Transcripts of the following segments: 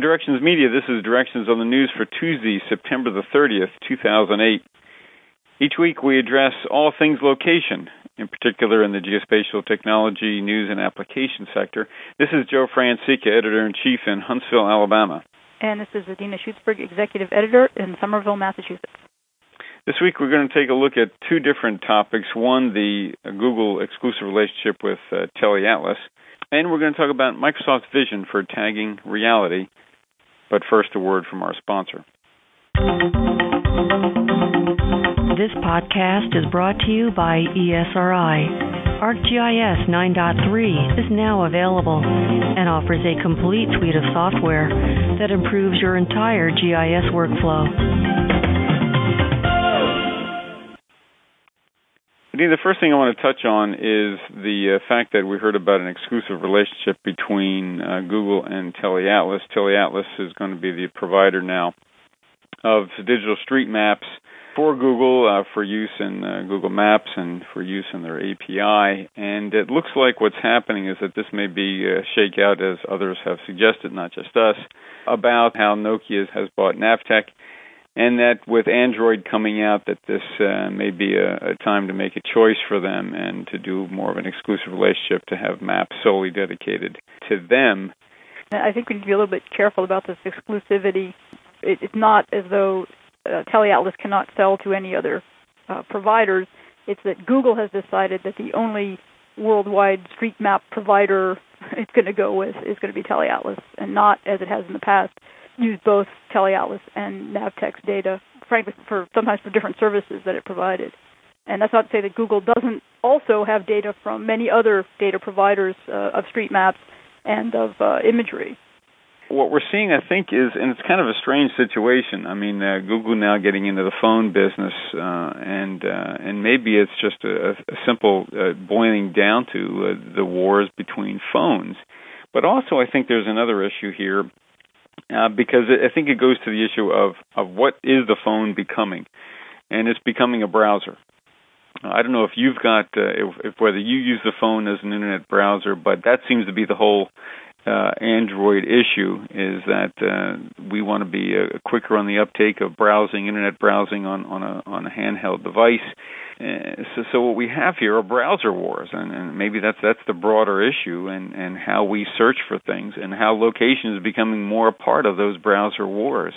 Directions Media, this is Directions on the News for Tuesday, September the 30th, 2008. Each week we address all things location, in particular in the geospatial technology, news, and application sector. This is Joe Francica, Editor-in-Chief in Huntsville, Alabama. And this is Adina Schutzberg, Executive Editor in Somerville, Massachusetts. This week we're going to take a look at two different topics. One, the Google exclusive relationship with TeleAtlas. And we're going to talk about Microsoft's vision for tagging reality. But first, a word from our sponsor. This podcast is brought to you by ESRI. ArcGIS 9.3 is now available and offers a complete suite of software that improves your entire GIS workflow. The first thing I want to touch on is the fact that we heard about an exclusive relationship between Google and TeleAtlas. TeleAtlas is going to be the provider now of digital street maps for Google, for use in Google Maps and for use in their API. And it looks like what's happening is that this may be a shakeout, as others have suggested, not just us, about how Nokia has bought Navteq. And that with Android coming out, that this may be a time to make a choice for them and to do more of an exclusive relationship, to have maps solely dedicated to them. I think we need to be a little bit careful about this exclusivity. It's not as though TeleAtlas cannot sell to any other providers. It's that Google has decided that the only worldwide street map provider it's going to go with is going to be TeleAtlas, and not, as it has in the past, use both TeleAtlas and Navteq's data, frankly, sometimes for different services that it provided. And that's not to say that Google doesn't also have data from many other data providers of street maps and of imagery. What we're seeing, I think, is, and it's kind of a strange situation. I mean, Google now getting into the phone business, and maybe it's just a simple boiling down to the wars between phones. But also, I think there's another issue here. Because I think it goes to the issue of what is the phone becoming, and it's becoming a browser. I don't know if you've got, if whether you use the phone as an internet browser, but that seems to be the whole Android issue, is that we want to be quicker on the uptake of browsing, internet browsing on a handheld device. So what we have here are browser wars, and maybe that's the broader issue, and how we search for things, and how location is becoming more a part of those browser wars.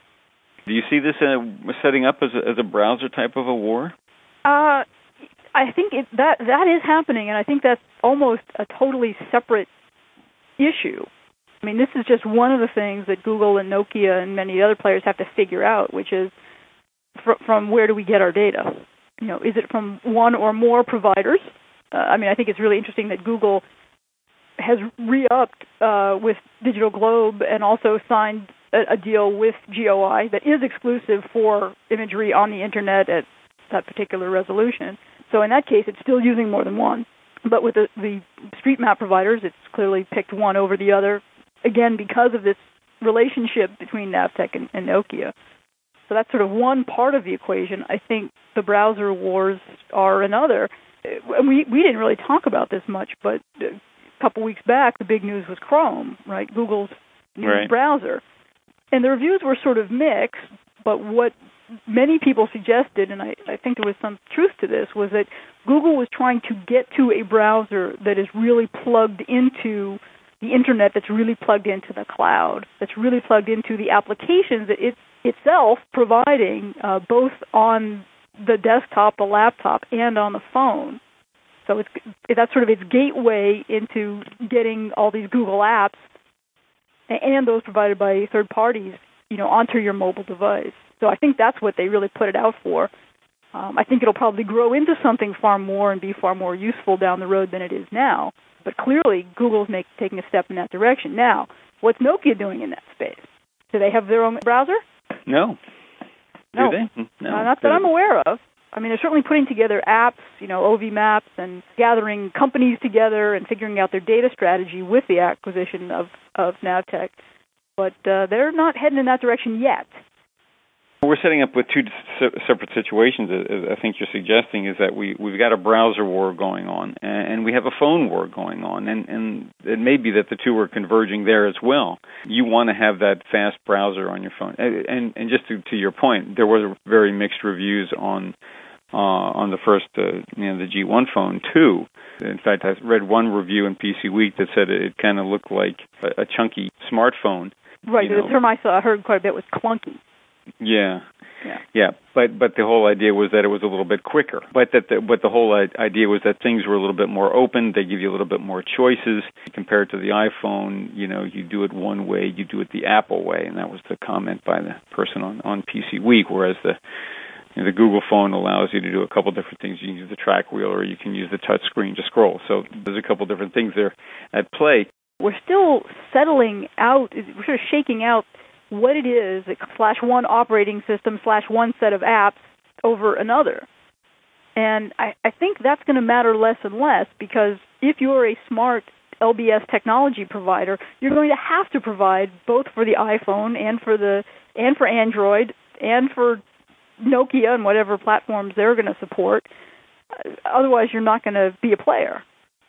Do you see this setting up as a browser type of a war? I think that is happening, and I think that's almost a totally separate issue. I mean, this is just one of the things that Google and Nokia and many other players have to figure out, which is from where do we get our data? You know, is it from one or more providers? I mean, I think it's really interesting that Google has re-upped with Digital Globe and also signed a deal with GOI that is exclusive for imagery on the Internet at that particular resolution. So in that case, it's still using more than one. But with the street map providers, it's clearly picked one over the other, again, because of this relationship between Navteq and Nokia. So that's sort of one part of the equation. I think the browser wars are another. We didn't really talk about this much, but a couple weeks back, the big news was Chrome, right? Google's new browser. And the reviews were sort of mixed, but what many people suggested, and I think there was some truth to this, was that Google was trying to get to a browser that is really plugged into the Internet, that's really plugged into the cloud, that's really plugged into the applications that it's itself providing both on the desktop, the laptop, and on the phone. So that's sort of its gateway into getting all these Google apps and those provided by third parties, onto your mobile device. So I think that's what they really put it out for. I think it'll probably grow into something far more and be far more useful down the road than it is now. But clearly, Google's taking a step in that direction. Now, what's Nokia doing in that space? Do they have their own browser? No. No. Do they? No. Not that I'm aware of. I mean, they're certainly putting together apps, OV Maps, and gathering companies together and figuring out their data strategy with the acquisition of Navteq. But they're not heading in that direction yet. What we're setting up with two separate situations, as I think you're suggesting, is that we've got a browser war going on, and we have a phone war going on, and it may be that the two are converging there as well. You want to have that fast browser on your phone. And just to your point, there were very mixed reviews on the first, the G1 phone too. In fact, I read one review in PC Week that said it kind of looked like a chunky smartphone. Right, the term I heard quite a bit was clunky. Yeah. But the whole idea was that it was a little bit quicker. But the whole idea was that things were a little bit more open. They give you a little bit more choices compared to the iPhone. You do it one way, you do it the Apple way, and that was the comment by the person on PC Week. Whereas the Google phone allows you to do a couple different things. You can use the track wheel, or you can use the touch screen to scroll. So there's a couple different things there at play. We're still settling out. We're sort of shaking out what it is, /one operating system /one set of apps over another. And I think that's going to matter less and less, because if you're a smart LBS technology provider, you're going to have to provide both for the iPhone and for Android and for Nokia and whatever platforms they're going to support. Otherwise, you're not going to be a player.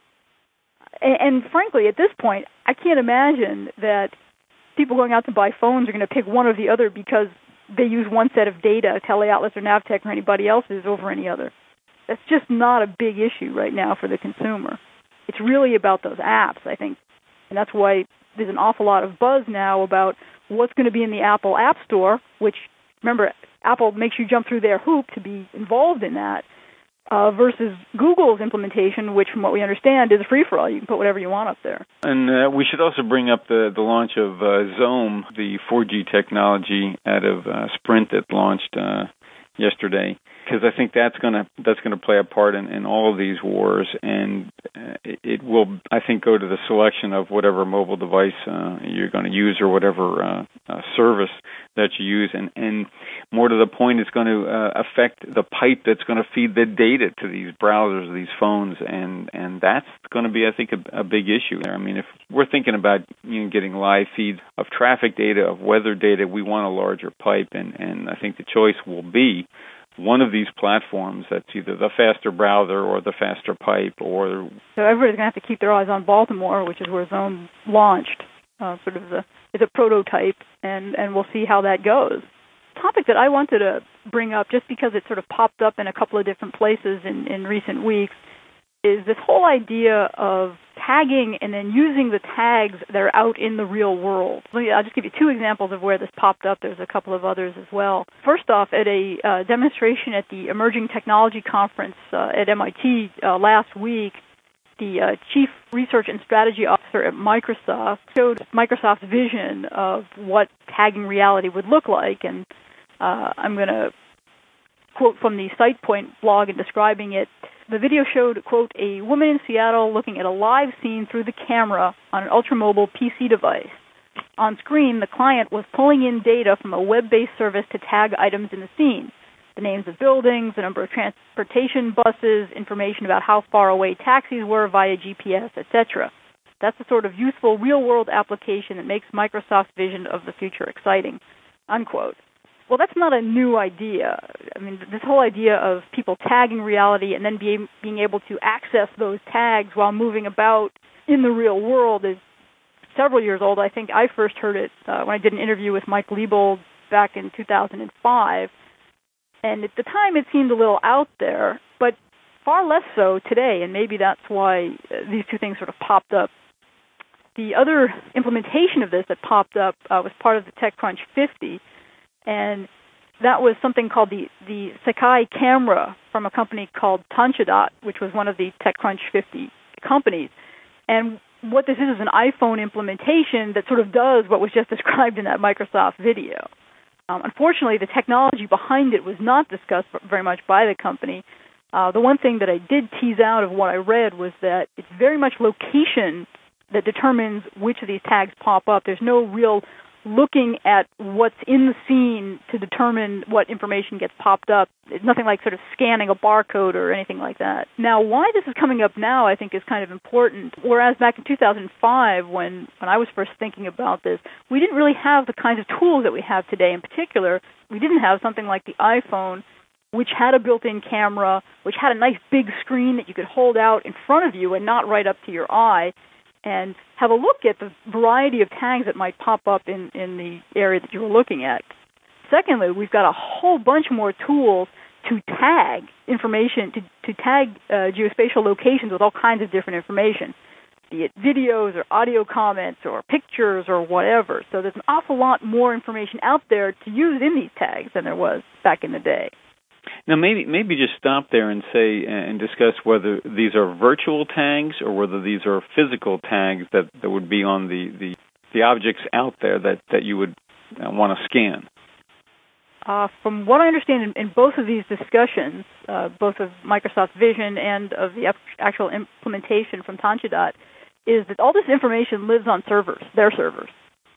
And frankly, at this point, I can't imagine that people going out to buy phones are going to pick one or the other because they use one set of data, TeleAtlas or Navteq or anybody else's, over any other. That's just not a big issue right now for the consumer. It's really about those apps, I think. And that's why there's an awful lot of buzz now about what's going to be in the Apple App Store, which, remember, Apple makes you jump through their hoop to be involved in that, versus Google's implementation, which, from what we understand, is free-for-all. You can put whatever you want up there. And we should also bring up the launch of Zoom, the 4G technology out of Sprint that launched yesterday, because I think that's going to play a part in all of these wars, and it will, I think, go to the selection of whatever mobile device you're going to use, or whatever service that you use, and more to the point, it's going to affect the pipe that's going to feed the data to these browsers, these phones, and that's going to be, I think, a big issue there. I mean, if we're thinking about getting live feeds of traffic data, of weather data, we want a larger pipe, and I think the choice will be one of these platforms that's either the faster browser or the faster pipe, or... So everybody's going to have to keep their eyes on Baltimore, which is where Zoom launched, it's a prototype, and we'll see how that goes. The topic that I wanted to bring up, just because it sort of popped up in a couple of different places in recent weeks, is this whole idea of tagging and then using the tags that are out in the real world. I'll just give you two examples of where this popped up. There's a couple of others as well. First off, at a demonstration at the Emerging Technology Conference at MIT last week, the Chief Research and Strategy Officer at Microsoft showed Microsoft's vision of what tagging reality would look like. And I'm going to quote from the SitePoint blog in describing it. The video showed, quote, a woman in Seattle looking at a live scene through the camera on an ultramobile PC device. On screen, the client was pulling in data from a web-based service to tag items in the scene. The names of buildings, the number of transportation buses, information about how far away taxis were via GPS, etc. That's the sort of useful real-world application that makes Microsoft's vision of the future exciting, unquote. Well, that's not a new idea. I mean, this whole idea of people tagging reality and then being able to access those tags while moving about in the real world is several years old. I think I first heard it when I did an interview with Mike Liebold back in 2005. And at the time, it seemed a little out there, but far less so today, and maybe that's why these two things sort of popped up. The other implementation of this that popped up was part of the TechCrunch 50, and that was something called the Sakai camera from a company called Tanchadot, which was one of the TechCrunch 50 companies. And what this is an iPhone implementation that sort of does what was just described in that Microsoft video. Unfortunately, the technology behind it was not discussed very much by the company. The one thing that I did tease out of what I read was that it's very much location that determines which of these tags pop up. There's no real looking at what's in the scene to determine what information gets popped up. It's nothing like sort of scanning a barcode or anything like that. Now, why this is coming up now, I think, is kind of important. Whereas back in 2005, when I was first thinking about this, we didn't really have the kinds of tools that we have today. In particular, we didn't have something like the iPhone, which had a built-in camera, which had a nice big screen that you could hold out in front of you and not right up to your eye, and have a look at the variety of tags that might pop up in the area that you were looking at. Secondly, we've got a whole bunch more tools to tag information, to tag geospatial locations with all kinds of different information, be it videos or audio comments or pictures or whatever. So there's an awful lot more information out there to use in these tags than there was back in the day. Now, maybe just stop there and say and discuss whether these are virtual tags or whether these are physical tags that would be on the objects out there that you would want to scan. From what I understand in both of these discussions, both of Microsoft Vision and of the actual implementation from Tanchidot, is that all this information lives on servers, their servers.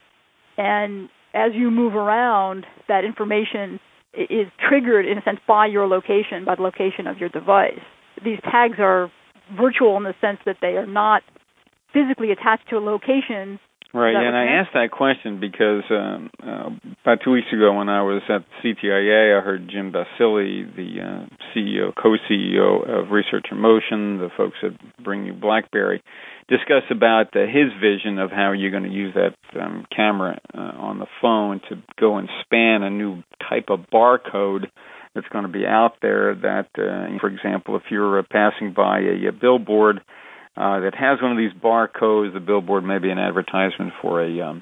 And as you move around, that information is triggered, in a sense, by your location, by the location of your device. These tags are virtual in the sense that they are not physically attached to a location. Right, and I asked that question because about 2 weeks ago when I was at CTIA, I heard Jim Basile, the co-CEO of Research in Motion, the folks that bring you BlackBerry, discuss about his vision of how you're going to use that camera on the phone to go and span a new type of barcode that's going to be out there that, for example, if you're passing by a billboard that has one of these barcodes, the billboard may be an advertisement for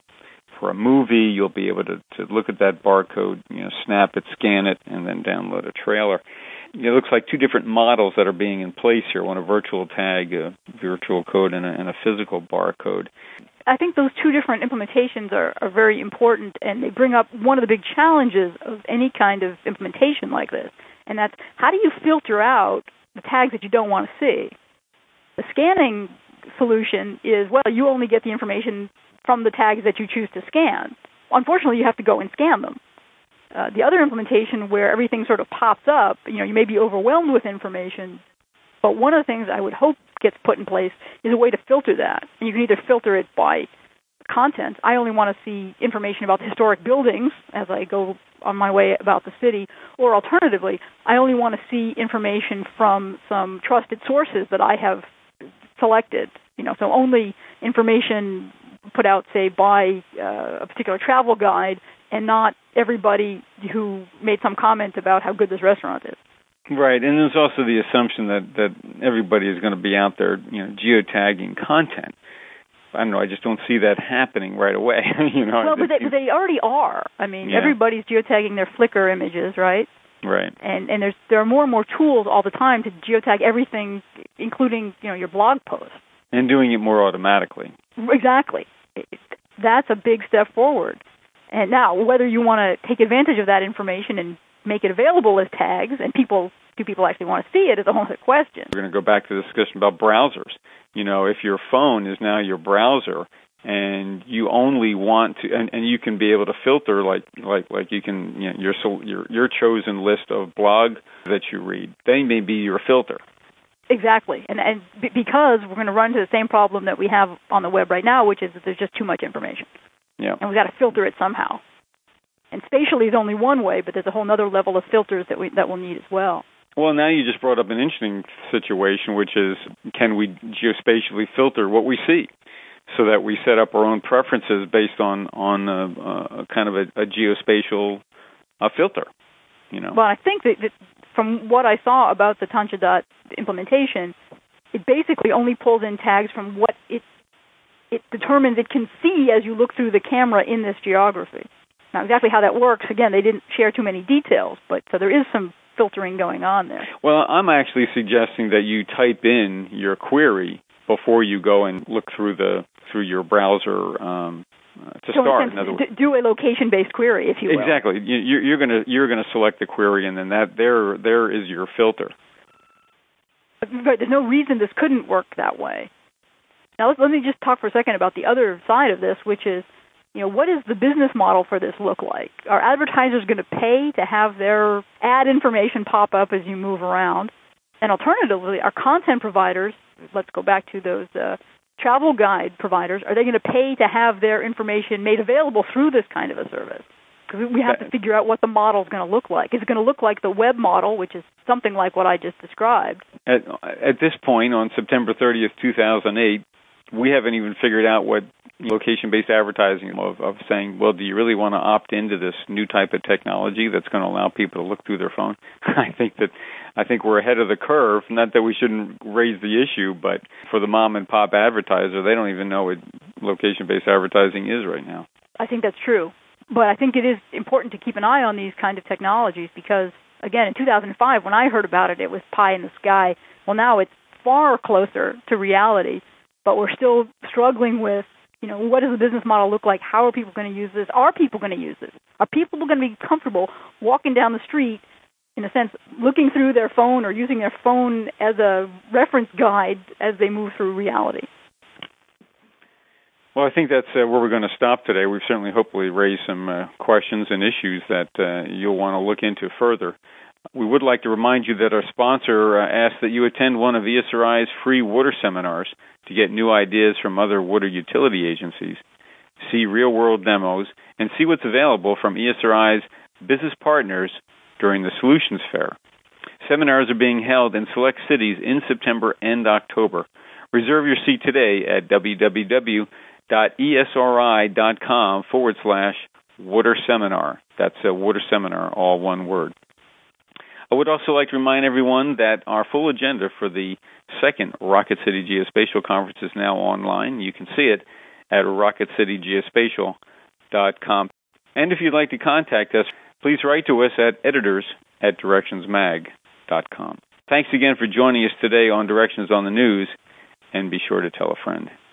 a movie, you'll be able to look at that barcode, snap it, scan it, and then download a trailer. It looks like two different models that are being in place here, one a virtual tag, a virtual code, and a physical barcode. I think those two different implementations are very important, and they bring up one of the big challenges of any kind of implementation like this, and that's how do you filter out the tags that you don't want to see? The scanning solution is, well, you only get the information from the tags that you choose to scan. Unfortunately, you have to go and scan them. The other implementation where everything sort of pops up, you may be overwhelmed with information, but one of the things I would hope gets put in place is a way to filter that. And you can either filter it by content. I only want to see information about the historic buildings as I go on my way about the city, or alternatively, I only want to see information from some trusted sources that I have selected. So only information put out, say, by a particular travel guide, and not everybody who made some comment about how good this restaurant is. Right, and there's also the assumption that everybody is going to be out there, geotagging content. I don't know, I just don't see that happening right away. Well, but they already are. I mean, Everybody's geotagging their Flickr images, right? Right. And there are more and more tools all the time to geotag everything, including, your blog posts. And doing it more automatically. Exactly. That's a big step forward. And now, whether you want to take advantage of that information and make it available as tags, and do people actually want to see it, is a whole other question. We're going to go back to the discussion about browsers. If your phone is now your browser, and you only want to, and you can be able to filter like you can, your chosen list of blogs that you read, they may be your filter. Exactly, and because we're going to run into the same problem that we have on the web right now, which is that there's just too much information. Yeah. And we've got to filter it somehow. And spatially is only one way, but there's a whole other level of filters that we'll need as well. Well, now you just brought up an interesting situation, which is, can we geospatially filter what we see so that we set up our own preferences based on kind of a geospatial filter? Well, I think that from what I saw about the Tanchidot implementation, it basically only pulls in tags from what it determines it can see as you look through the camera in this geography. Now, exactly how that works, again, they didn't share too many details, but so there is some filtering going on there. Well, I'm actually suggesting that you type in your query before you go and look through your browser to start. In other words, do a location-based query, if you will. Exactly. You're going to select the query, and then there is your filter. Right. There's no reason this couldn't work that way. Now, let me just talk for a second about the other side of this, which is, what does the business model for this look like? Are advertisers going to pay to have their ad information pop up as you move around? And alternatively, are content providers, let's go back to those travel guide providers, are they going to pay to have their information made available through this kind of a service? because we have to figure out what the model is going to look like. Is it going to look like the web model, which is something like what I just described? At this point, on September 30th, 2008, we haven't even figured out what location-based advertising of saying, well, do you really want to opt into this new type of technology that's going to allow people to look through their phone? I think we're ahead of the curve. Not that we shouldn't raise the issue, but for the mom and pop advertiser, they don't even know what location-based advertising is right now. I think that's true. But I think it is important to keep an eye on these kind of technologies because, again, in 2005, when I heard about it, it was pie in the sky. Well, now it's far closer to reality, but we're still struggling with, what does the business model look like? How are people going to use this? Are people going to use this? Are people going to be comfortable walking down the street, in a sense, looking through their phone or using their phone as a reference guide as they move through reality? Well, I think that's where we're going to stop today. We've certainly hopefully raised some questions and issues that you'll want to look into further. We would like to remind you that our sponsor asks that you attend one of ESRI's free water seminars to get new ideas from other water utility agencies, see real-world demos, and see what's available from ESRI's business partners during the Solutions Fair. Seminars are being held in select cities in September and October. Reserve your seat today at www.esri.com/water seminar. That's a water seminar, all one word. I would also like to remind everyone that our full agenda for the second Rocket City Geospatial Conference is now online. You can see it at rocketcitygeospatial.com. And if you'd like to contact us, please write to us at editors@directionsmag.com. Thanks again for joining us today on Directions on the News, and be sure to tell a friend.